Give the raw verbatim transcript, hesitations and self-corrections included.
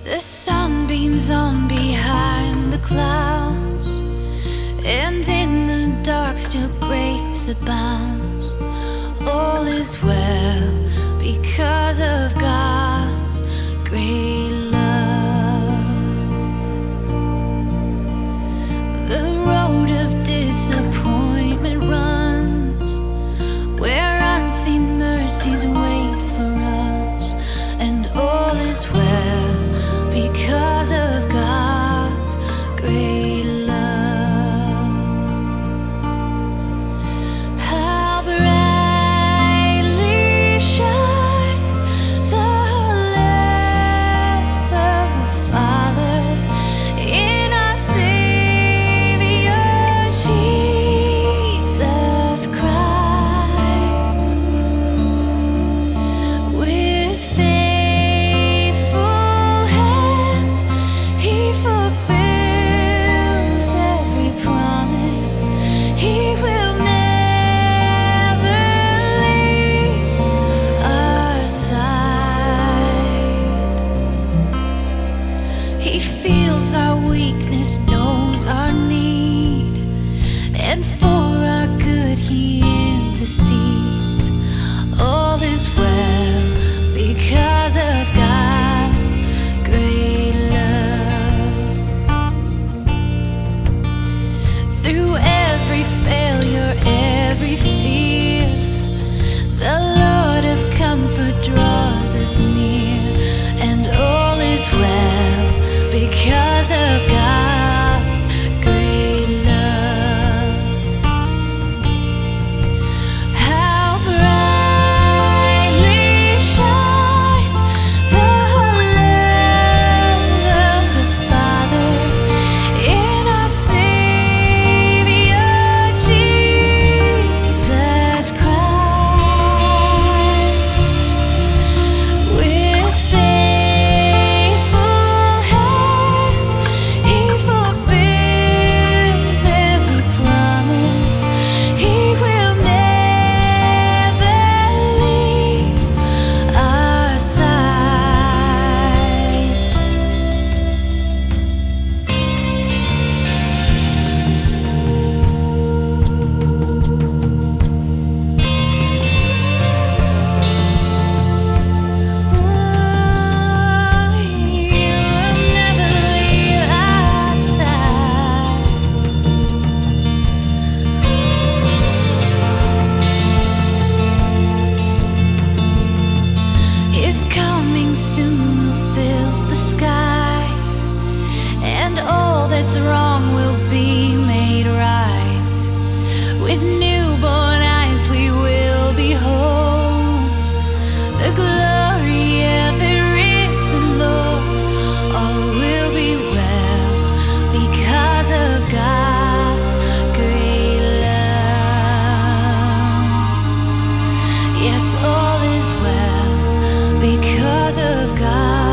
The sun beams on behind the clouds, and in the dark still grace abounds. All is well because of God's great love. The road of disappointment runs where unseen mercies wait for us, and all is well because of God's great love. How brightly shines the love of the Father in our Savior Jesus Christ. With faithful hands He fulfills every promise. He will never leave our side. He feels our weakness, knows our need, and for our good He intercedes. All is well because of God's great love. Through every failure, every fear, the Lord of comfort draws us near, and all is well because of God's great love. How brightly shines the love of the Father in our Savior Jesus Christ. With faithful hands He fulfills every promise. He will never leave our side. He will never leave our side. His coming soon will fill the sky, and all that's wrong will be made right. With newborn eyes we will behold the glory of the risen Lord. All will be well because of God's great love. Yes, all is well because of God.